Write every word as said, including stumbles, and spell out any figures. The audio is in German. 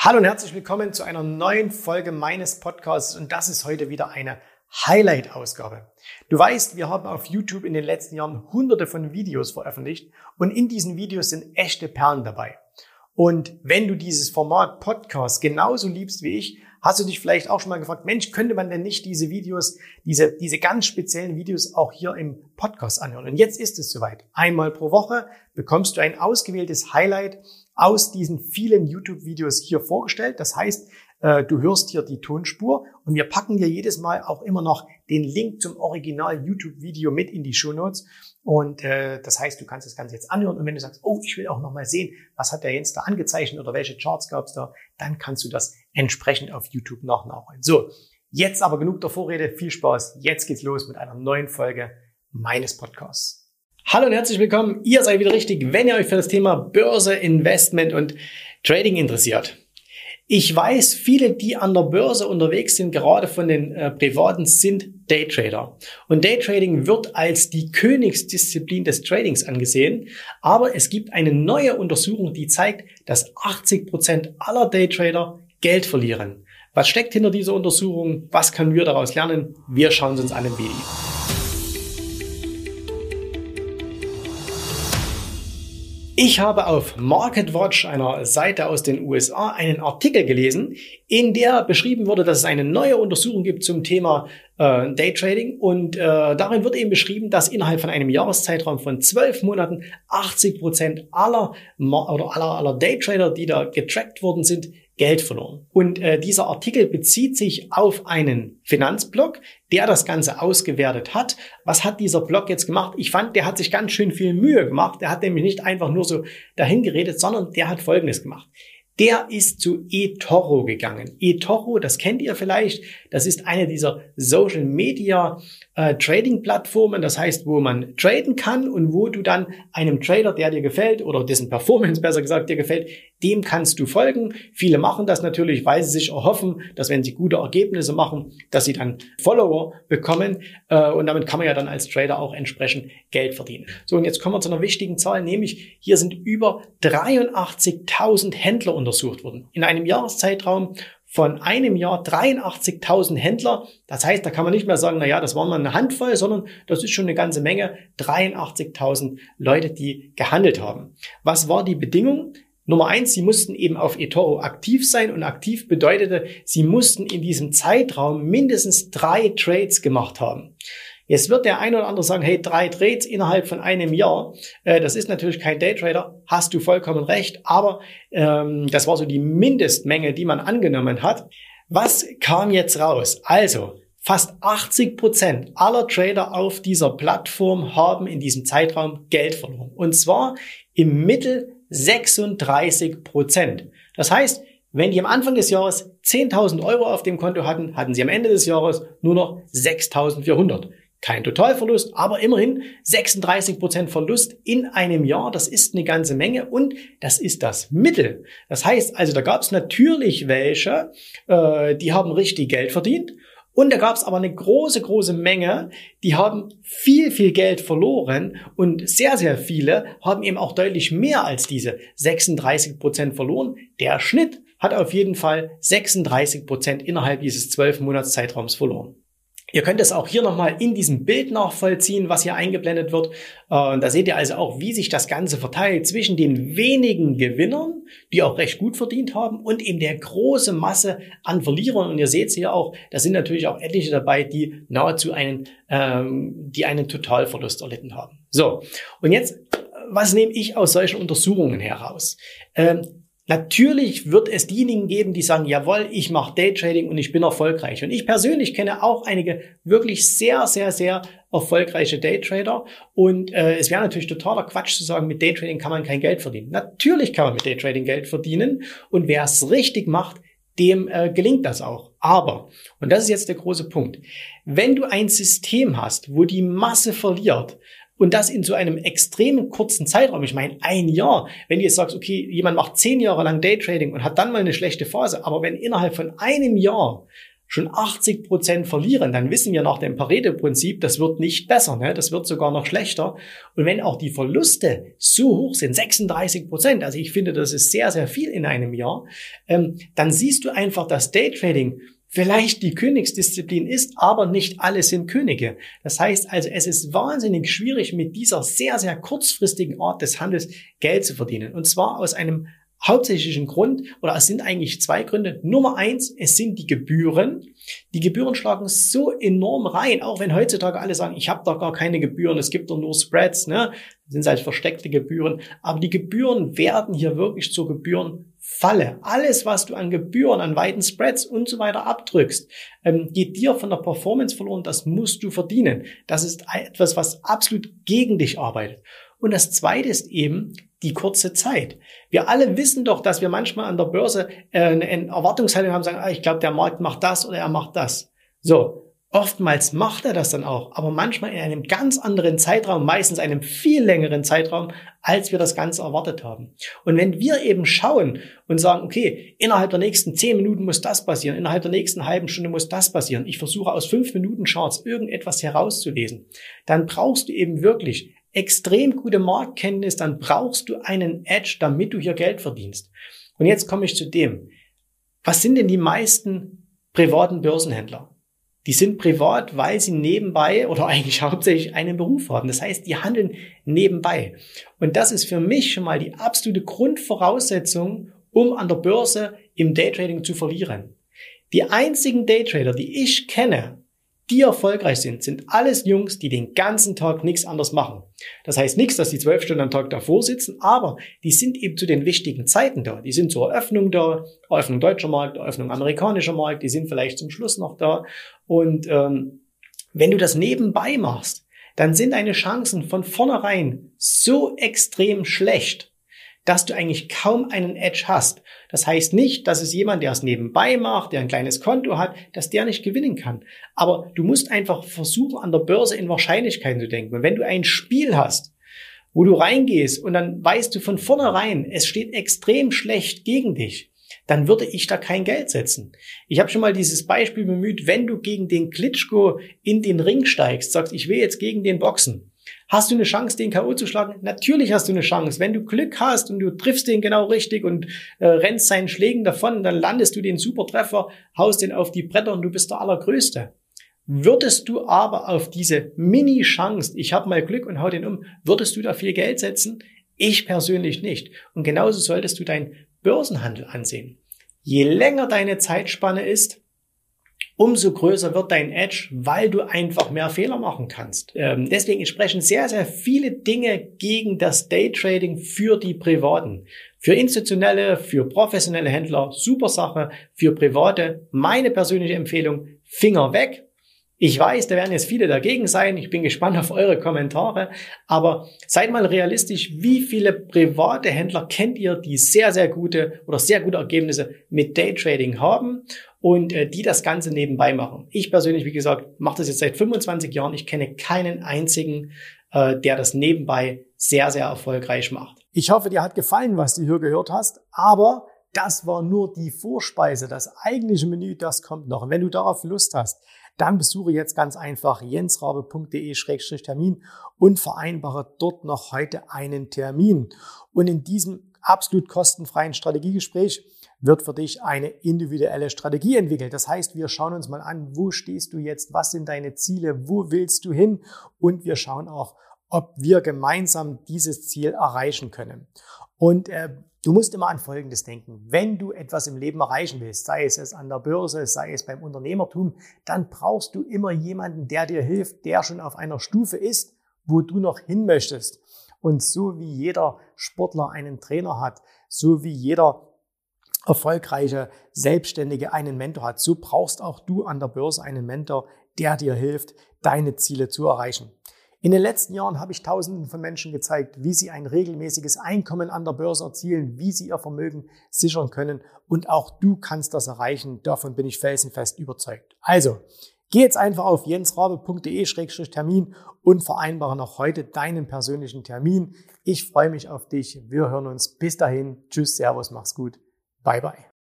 Hallo und herzlich willkommen zu einer neuen Folge meines Podcasts und das ist heute wieder eine Highlight-Ausgabe. Du weißt, wir haben auf YouTube in den letzten Jahren hunderte von Videos veröffentlicht und in diesen Videos sind echte Perlen dabei. Und wenn du dieses Format Podcast genauso liebst wie ich, hast du dich vielleicht auch schon mal gefragt, Mensch, könnte man denn nicht diese Videos, diese, diese ganz speziellen Videos auch hier im Podcast anhören? Und jetzt ist es soweit. Einmal pro Woche bekommst du ein ausgewähltes Highlight aus diesen vielen YouTube-Videos hier vorgestellt. Das heißt, du hörst hier die Tonspur und wir packen dir jedes Mal auch immer noch den Link zum Original-YouTube-Video mit in die Shownotes. Und äh, das heißt, du kannst das Ganze jetzt anhören und wenn du sagst, oh, ich will auch noch mal sehen, was hat der Jens da angezeichnet oder welche Charts gab es da, dann kannst du das entsprechend auf YouTube noch nachholen. So, jetzt aber genug der Vorrede, viel Spaß. Jetzt geht's los mit einer neuen Folge meines Podcasts. Hallo und herzlich willkommen. Ihr seid wieder richtig, wenn ihr euch für das Thema Börse, Investment und Trading interessiert. Ich weiß, viele, die an der Börse unterwegs sind, gerade von den äh, Privaten, sind Daytrader. Und Daytrading wird als die Königsdisziplin des Tradings angesehen. Aber es gibt eine neue Untersuchung, die zeigt, dass achtzig Prozent aller Daytrader Geld verlieren. Was steckt hinter dieser Untersuchung? Was können wir daraus lernen? Wir schauen es uns an im Video. Ich habe auf MarketWatch, einer Seite aus den U S A, einen Artikel gelesen, in der beschrieben wurde, dass es eine neue Untersuchung gibt zum Thema äh, Daytrading und äh, darin wird eben beschrieben, dass innerhalb von einem Jahreszeitraum von zwölf Monaten achtzig Prozent aller oder aller, aller Daytrader, die da getrackt worden sind, Geld verloren. Und äh, dieser Artikel bezieht sich auf einen Finanzblog, der das Ganze ausgewertet hat. Was hat dieser Blog jetzt gemacht? Ich fand, der hat sich ganz schön viel Mühe gemacht. Der hat nämlich nicht einfach nur so dahin geredet, sondern der hat Folgendes gemacht. Der ist zu eToro gegangen. eToro, das kennt ihr vielleicht, das ist eine dieser Social Media äh, Trading Plattformen, das heißt, wo man traden kann und wo du dann einem Trader, der dir gefällt oder dessen Performance besser gesagt dir gefällt, dem kannst du folgen. Viele machen das natürlich, weil sie sich erhoffen, dass wenn sie gute Ergebnisse machen, dass sie dann Follower bekommen äh, und damit kann man ja dann als Trader auch entsprechend Geld verdienen. So, und jetzt kommen wir zu einer wichtigen Zahl, nämlich hier sind über dreiundachtzigtausend Händler untersucht worden. In einem Jahreszeitraum von einem Jahr dreiundachtzigtausend Händler. Das heißt, da kann man nicht mehr sagen, na ja, das waren mal eine Handvoll, sondern das ist schon eine ganze Menge. dreiundachtzigtausend Leute, die gehandelt haben. Was war die Bedingung? Nummer eins, sie mussten eben auf eToro aktiv sein und aktiv bedeutete, sie mussten in diesem Zeitraum mindestens drei Trades gemacht haben. Jetzt wird der eine oder andere sagen, hey, drei Trades innerhalb von einem Jahr, äh, das ist natürlich kein Daytrader, hast du vollkommen recht, aber ähm, das war so die Mindestmenge, die man angenommen hat. Was kam jetzt raus? Also, fast achtzig Prozent aller Trader auf dieser Plattform haben in diesem Zeitraum Geld verloren. Und zwar im Mittel sechsunddreißig Prozent. Das heißt, wenn die am Anfang des Jahres zehntausend Euro auf dem Konto hatten, hatten sie am Ende des Jahres nur noch sechstausendvierhundert. Kein Totalverlust, aber immerhin sechsunddreißig Prozent Verlust in einem Jahr. Das ist eine ganze Menge und das ist das Mittel. Das heißt also, da gab es natürlich welche, äh, die haben richtig Geld verdient. Und da gab es aber eine große, große Menge, die haben viel, viel Geld verloren und sehr, sehr viele haben eben auch deutlich mehr als diese sechsunddreißig Prozent verloren. Der Schnitt hat auf jeden Fall sechsunddreißig Prozent innerhalb dieses zwölf Monats Zeitraums verloren. Ihr könnt es auch hier nochmal in diesem Bild nachvollziehen, was hier eingeblendet wird. Äh, da seht ihr also auch, wie sich das Ganze verteilt zwischen den wenigen Gewinnern, die auch recht gut verdient haben, und eben der großen Masse an Verlierern. Und ihr seht es hier auch, da sind natürlich auch etliche dabei, die nahezu einen, ähm, die einen Totalverlust erlitten haben. So, und jetzt, was nehme ich aus solchen Untersuchungen heraus? Ähm, Natürlich wird es diejenigen geben, die sagen, jawohl, ich mache Daytrading und ich bin erfolgreich. Und ich persönlich kenne auch einige wirklich sehr, sehr, sehr erfolgreiche Daytrader. Und äh, es wäre natürlich totaler Quatsch zu sagen, mit Daytrading kann man kein Geld verdienen. Natürlich kann man mit Daytrading Geld verdienen. Und wer es richtig macht, dem äh, gelingt das auch. Aber, und das ist jetzt der große Punkt, wenn du ein System hast, wo die Masse verliert, und das in so einem extremen kurzen Zeitraum. Ich meine, ein Jahr. Wenn du jetzt sagst, okay, jemand macht zehn Jahre lang Daytrading und hat dann mal eine schlechte Phase. Aber wenn innerhalb von einem Jahr schon achtzig Prozent verlieren, dann wissen wir nach dem Pareto-Prinzip, das wird nicht besser, ne? Das wird sogar noch schlechter. Und wenn auch die Verluste so hoch sind, sechsunddreißig Prozent, also ich finde, das ist sehr, sehr viel in einem Jahr, ähm, dann siehst du einfach, dass Daytrading vielleicht die Königsdisziplin ist, aber nicht alle sind Könige. Das heißt also, es ist wahnsinnig schwierig, mit dieser sehr, sehr kurzfristigen Art des Handels Geld zu verdienen. Und zwar aus einem hauptsächlichen Grund, oder es sind eigentlich zwei Gründe. Nummer eins, es sind die Gebühren. Die Gebühren schlagen so enorm rein, auch wenn heutzutage alle sagen, ich habe doch gar keine Gebühren, es gibt doch nur Spreads, ne? Das sind halt versteckte Gebühren. Aber die Gebühren werden hier wirklich zur Gebührenfalle. Alles, was du an Gebühren, an weiten Spreads und so weiter abdrückst, ähm, geht dir von der Performance verloren, das musst du verdienen. Das ist etwas, was absolut gegen dich arbeitet. Und das Zweite ist eben die kurze Zeit. Wir alle wissen doch, dass wir manchmal an der Börse äh, eine Erwartungshaltung haben, sagen, ah, ich glaube, der Markt macht das oder er macht das. So, oftmals macht er das dann auch, aber manchmal in einem ganz anderen Zeitraum, meistens einem viel längeren Zeitraum, als wir das Ganze erwartet haben. Und wenn wir eben schauen und sagen, okay, innerhalb der nächsten zehn Minuten muss das passieren, innerhalb der nächsten halben Stunde muss das passieren, ich versuche aus fünf Minuten Charts irgendetwas herauszulesen, dann brauchst du eben wirklich extrem gute Marktkenntnis, dann brauchst du einen Edge, damit du hier Geld verdienst. Und jetzt komme ich zu dem. Was sind denn die meisten privaten Börsenhändler? Die sind privat, weil sie nebenbei oder eigentlich hauptsächlich einen Beruf haben. Das heißt, die handeln nebenbei. Und das ist für mich schon mal die absolute Grundvoraussetzung, um an der Börse im Daytrading zu verlieren. Die einzigen Daytrader, die ich kenne, die erfolgreich sind, sind alles Jungs, die den ganzen Tag nichts anderes machen. Das heißt nichts, dass die zwölf Stunden am Tag davor sitzen, aber die sind eben zu den wichtigen Zeiten da. Die sind zur Eröffnung da, Eröffnung deutscher Markt, Eröffnung amerikanischer Markt, die sind vielleicht zum Schluss noch da. Und ähm, wenn du das nebenbei machst, dann sind deine Chancen von vornherein so extrem schlecht, dass du eigentlich kaum einen Edge hast. Das heißt nicht, dass es jemand, der es nebenbei macht, der ein kleines Konto hat, dass der nicht gewinnen kann. Aber du musst einfach versuchen, an der Börse in Wahrscheinlichkeiten zu denken. Und wenn du ein Spiel hast, wo du reingehst und dann weißt du von vornherein, es steht extrem schlecht gegen dich, dann würde ich da kein Geld setzen. Ich habe schon mal dieses Beispiel bemüht, wenn du gegen den Klitschko in den Ring steigst, sagst, ich will jetzt gegen den boxen. Hast du eine Chance, den K O zu schlagen? Natürlich hast du eine Chance. Wenn du Glück hast und du triffst den genau richtig und äh, rennst seinen Schlägen davon, dann landest du den Supertreffer, haust den auf die Bretter und du bist der Allergrößte. Würdest du aber auf diese Mini-Chance, ich habe mal Glück und hau den um, würdest du da viel Geld setzen? Ich persönlich nicht. Und genauso solltest du deinen Börsenhandel ansehen. Je länger deine Zeitspanne ist, umso größer wird dein Edge, weil du einfach mehr Fehler machen kannst. Ähm, deswegen sprechen sehr, sehr viele Dinge gegen das Daytrading für die Privaten. Für institutionelle, für professionelle Händler, super Sache. Für Private, meine persönliche Empfehlung, Finger weg. Ich weiß, da werden jetzt viele dagegen sein. Ich bin gespannt auf eure Kommentare. Aber seid mal realistisch, wie viele private Händler kennt ihr, die sehr, sehr gute oder sehr gute Ergebnisse mit Daytrading haben und äh, die das Ganze nebenbei machen. Ich persönlich, wie gesagt, mache das jetzt seit fünfundzwanzig Jahren. Ich kenne keinen einzigen, äh, der das nebenbei sehr, sehr erfolgreich macht. Ich hoffe, dir hat gefallen, was du hier gehört hast. Aber das war nur die Vorspeise. Das eigentliche Menü, das kommt noch. Und wenn du darauf Lust hast, dann besuche jetzt ganz einfach jensrabe punkt de Schrägstrich Termin und vereinbare dort noch heute einen Termin. Und in diesem absolut kostenfreien Strategiegespräch wird für dich eine individuelle Strategie entwickelt. Das heißt, wir schauen uns mal an, wo stehst du jetzt, was sind deine Ziele, wo willst du hin? Und wir schauen auch, ob wir gemeinsam dieses Ziel erreichen können. Und äh, du musst immer an Folgendes denken. Wenn du etwas im Leben erreichen willst, sei es an der Börse, sei es beim Unternehmertum, dann brauchst du immer jemanden, der dir hilft, der schon auf einer Stufe ist, wo du noch hin möchtest. Und so wie jeder Sportler einen Trainer hat, so wie jeder erfolgreiche Selbstständige einen Mentor hat, so brauchst auch du an der Börse einen Mentor, der dir hilft, deine Ziele zu erreichen. In den letzten Jahren habe ich Tausenden von Menschen gezeigt, wie sie ein regelmäßiges Einkommen an der Börse erzielen, wie sie ihr Vermögen sichern können. Und auch du kannst das erreichen. Davon bin ich felsenfest überzeugt. Also, geh jetzt einfach auf jensrabe punkt de Schrägstrich Termin und vereinbare noch heute deinen persönlichen Termin. Ich freue mich auf dich. Wir hören uns. Bis dahin. Tschüss, Servus, mach's gut. Bye, bye.